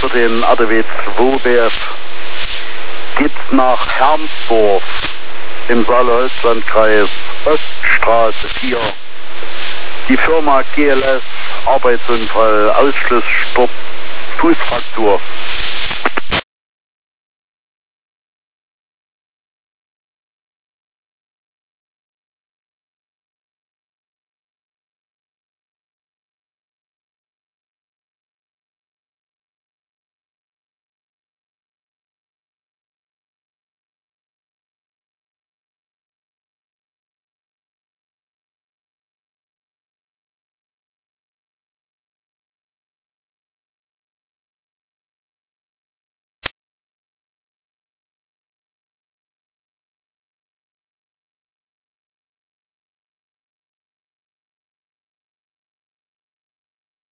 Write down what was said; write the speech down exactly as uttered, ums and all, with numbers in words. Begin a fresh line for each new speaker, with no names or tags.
für den A D W zwei B F geht's nach Hermsdorf im Saale-Holzlandkreis, Oststraße vier. Die Firma G L S, Arbeitsunfall, Ausschlussstopp, Fußfraktur.